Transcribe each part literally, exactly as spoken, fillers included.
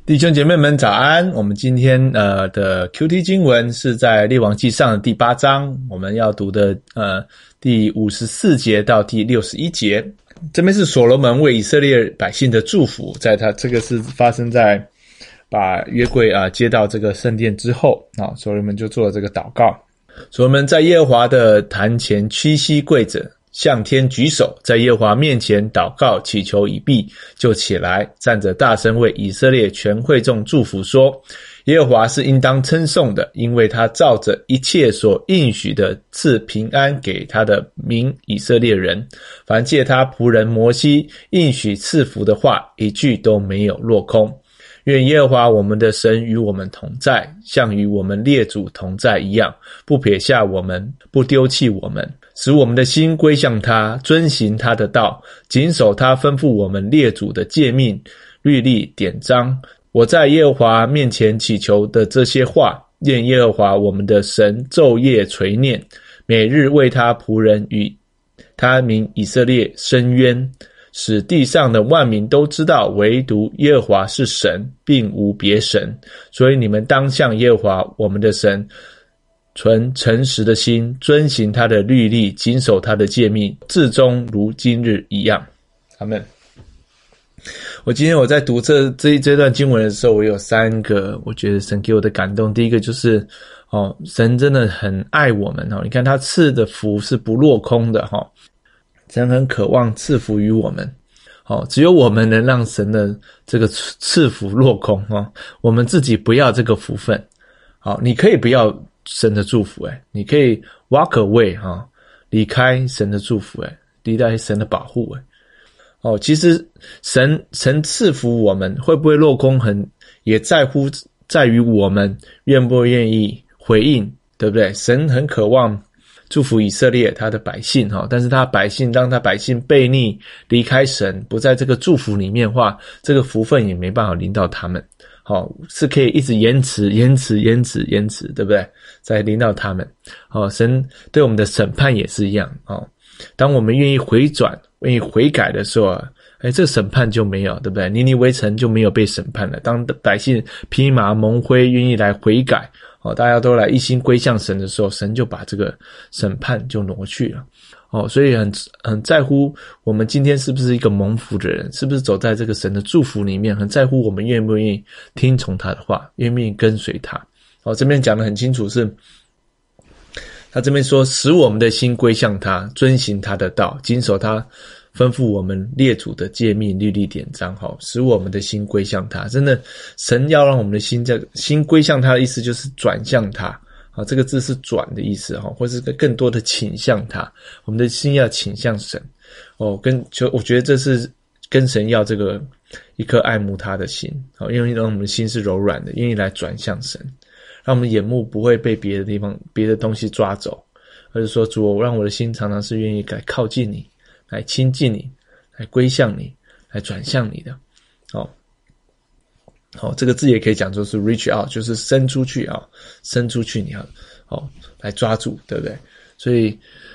弟兄姐妹们早安，我们今天呃的 Q T 经文是在列王纪上的第八章，我们要读的呃第五十四节到第六十一节。这边是所罗门为以色列百姓的祝福，在他这个是发生在把约柜啊、呃、接到这个圣殿之后啊，所罗门就做了这个祷告。所罗门在耶和华的坛前屈膝跪着，向天举手，在耶和华面前祷告祈求已毕，就起来站着大声为以色列全会众祝福说，耶和华是应当称颂的，因为他照着一切所应许的赐平安给他的民以色列人，凡借他仆人摩西应许赐福的话，一句都没有落空。愿耶和华我们的神与我们同在，像与我们列祖同在一样，不撇下我们，不丢弃我们，使我们的心归向他，遵行他的道，谨守他吩咐我们列祖的诫命、律例、典章。我在耶和华面前祈求的这些话，愿耶和华我们的神昼夜垂念，每日为他仆人与他民以色列伸冤，使地上的万民都知道唯独耶和华是神，并无别神。所以你们当向耶和华我们的神存诚实的心，遵行他的律例，谨守他的诫命，至终如今日一样。阿们。我今天我在读这这这段经文的时候，我有三个我觉得神给我的感动。第一个就是哦，神真的很爱我们哦，你看他赐的福是不落空的哈、哦，神很渴望赐福于我们。哦，只有我们能让神的这个赐福落空哦，我们自己不要这个福分。好，你可以不要神的祝福诶，你可以 walk away 哈、哦，离开神的祝福诶，离开神的保护诶。哦，其实神神赐福我们会不会落空，很也在乎在于我们愿不愿意回应，对不对？神很渴望祝福以色列他的百姓哈，但是他百姓当他百姓悖逆离开神，不在这个祝福里面的话，这个福分也没办法临到他们。好，是可以一直延迟延迟延迟延迟，对不对？再临到他们。哦，神对我们的审判也是一样哦。当我们愿意回转愿意悔改的时候啊，哎，这个审判就没有，对不对？尼尼微城就没有被审判了。当百姓披麻蒙灰愿意来悔改哦，大家都来一心归向神的时候，神就把这个审判就挪去了。哦，所以很很在乎我们今天是不是一个蒙福的人，是不是走在这个神的祝福里面，很在乎我们愿不愿意听从他的话，愿不愿意跟随他。哦，这边讲得很清楚是他这边说，使我们的心归向他，遵行他的道，谨守他吩咐我们列祖的诫命、律例、典章，好，使我们的心归向他。真的，神要让我们的心在心归向他的意思就是转向他。好，这个字是转的意思哈，或是更多的倾向他。我们的心要倾向神。哦，跟就我觉得这是跟神要这个一颗爱慕他的心。好，因为让我们的心是柔软的，愿意来转向神。让我们眼目不会被别的地方别的东西抓走，而是说主，让我的心常常是愿意来靠近你，来亲近你，来归向你，来转向你的。哦，好，这个字也可以讲作是 reach out， 就是伸出去啊，伸出去你要哦来抓住，对不对？所以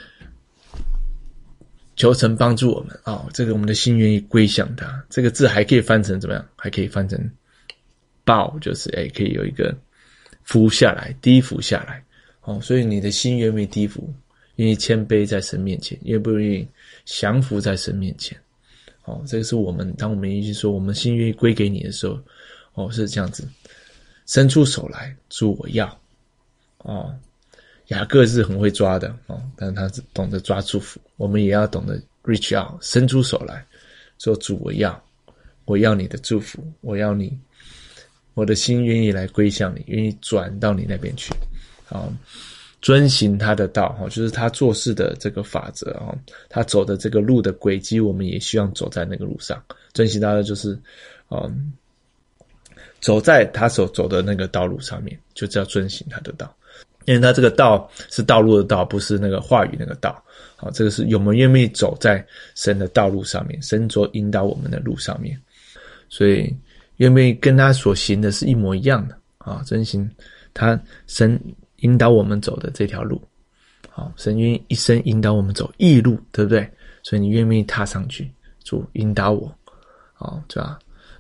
求神帮助我们啊、哦，这个我们的心愿意归向他。这个字还可以翻成怎么样？还可以翻成抱，就是哎，可以有一个伏下来，低伏下来。哦，所以你的心愿不愿意低伏，愿意谦卑在神面前，愿不愿意降服在神面前。哦，这个是我们当我们一直说我们心愿意归给你的时候，哦，是这样子，伸出手来，主我要。哦，雅各是很会抓的哦，但是他是懂得抓祝福，我们也要懂得 reach out， 伸出手来，说主我要，我要你的祝福，我要你，我的心愿意来归向你，愿意转到你那边去。好，遵行他的道，就是他做事的这个法则，他走的这个路的轨迹，我们也希望走在那个路上。遵行他的就是嗯，走在他所走的那个道路上面，就叫遵行他的道。因为他这个道是道路的道，不是那个话语那个道。好，这个是我们愿不愿意走在神的道路上面，神所引导我们的路上面。所以愿不愿意跟他所行的是一模一样的啊？遵行他神引导我们走的这条路。好，神愿意一生引导我们走义路，对不对？所以你愿不愿意踏上去？主引导我，好，对吧？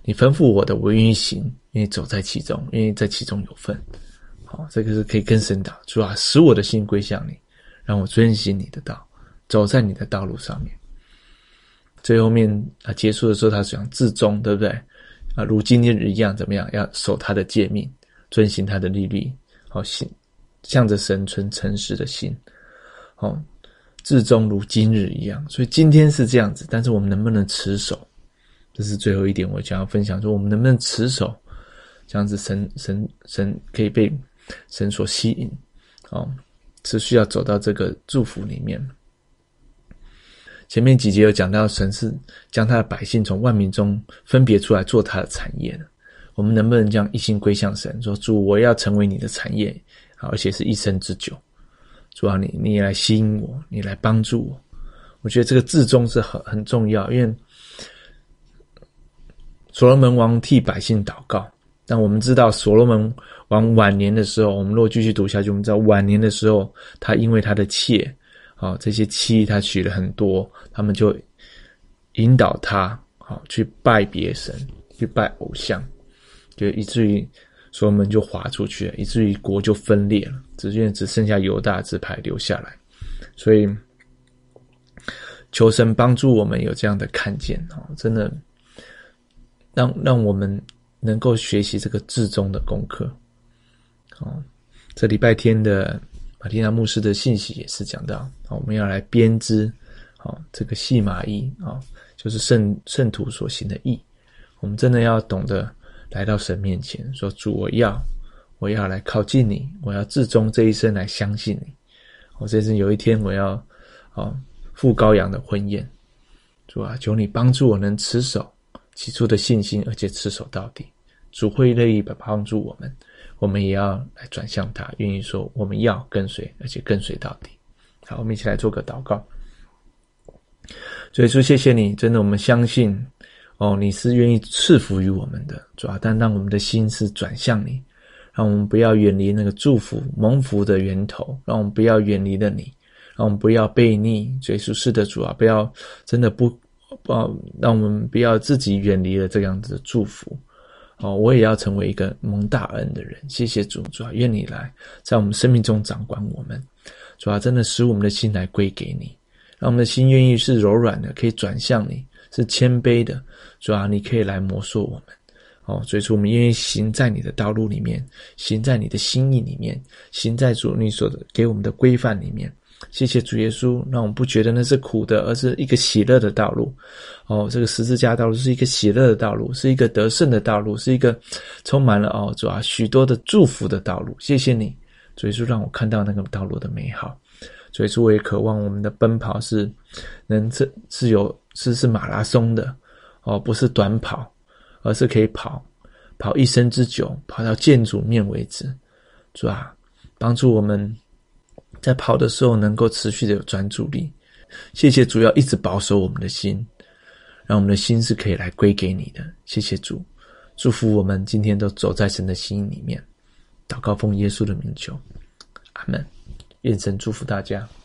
你吩咐我的，我愿意行，愿意走在其中，愿意在其中有份。好，这个是可以跟神祷，主啊，使我的心归向你，让我遵行你的道，走在你的道路上面。最后面啊，结束的时候他讲至忠，对不对啊？如今日一样，怎么样？要守他的诫命，遵行他的律例，好，行向着神存诚实的心，好，至忠如今日一样。所以今天是这样子，但是我们能不能持守？这是最后一点，我想要分享说，我们能不能持守？这样子神，神神神可以被神所吸引，哦，持续要走到这个祝福里面。前面几节有讲到，神是将他的百姓从万民中分别出来做他的产业的。我们能不能这样一心归向神，说主，我要成为你的产业，而且是一生之久。主啊，你你来吸引我，你来帮助我。我觉得这个至忠是很很重要，因为所罗门王替百姓祷告，但我们知道所罗门王晚年的时候，我们如果继续读下去，我们知道晚年的时候，他因为他的妾，哦，这些妻他娶了很多，他们就引导他，好，去拜别神，去拜偶像，就以至于所罗门就滑出去了，以至于国就分裂了，只愿只剩下犹大支派留下来。所以求神帮助我们有这样的看见，真的让让我们能够学习这个至忠的功课。这礼拜天的马蒂娜牧师的信息也是讲到，我们要来编织这个细麻衣，就是圣圣徒所行的义。我们真的要懂得来到神面前，说主，我要我要来靠近你，我要至忠这一生来相信你。我这次有一天我要哦赴羔羊的婚宴，主啊，求你帮助我能持守起初的信心，而且持守到底。主会乐意帮助我们，我们也要来转向他，愿意说我们要跟随，而且跟随到底。好，我们一起来做个祷告。主耶稣，谢谢你，真的我们相信哦，你是愿意赐福于我们的，主啊，但让我们的心是转向你，让我们不要远离那个祝福蒙福的源头，让我们不要远离了你，让我们不要悖逆。主耶稣，是的，主啊，不要真的不呃，让我们不要自己远离了这样子的祝福。哦，我也要成为一个蒙大恩的人。谢谢主，主啊，愿你来在我们生命中掌管我们。主啊，真的使我们的心来归给你，让我们的心愿意是柔软的，可以转向你，是谦卑的。主啊，你可以来磨塑我们。哦，所以说我们愿意行在你的道路里面，行在你的心意里面，行在主你所给我们的规范里面。谢谢主耶稣，让我们不觉得那是苦的，而是一个喜乐的道路。哦，这个十字架道路是一个喜乐的道路，是一个得胜的道路，是一个充满了哦主啊许多的祝福的道路。谢谢你，主耶稣，让我看到那个道路的美好。主耶稣，我也渴望我们的奔跑是能是是有是是马拉松的哦，不是短跑，而是可以跑跑一生之久，跑到见主面为止。主啊，帮助我们在跑的时候能够持续的有专注力。谢谢主，要一直保守我们的心，让我们的心是可以来归给你的。谢谢主，祝福我们今天都走在神的心里面。祷告奉耶稣的名求，阿们。愿神祝福大家。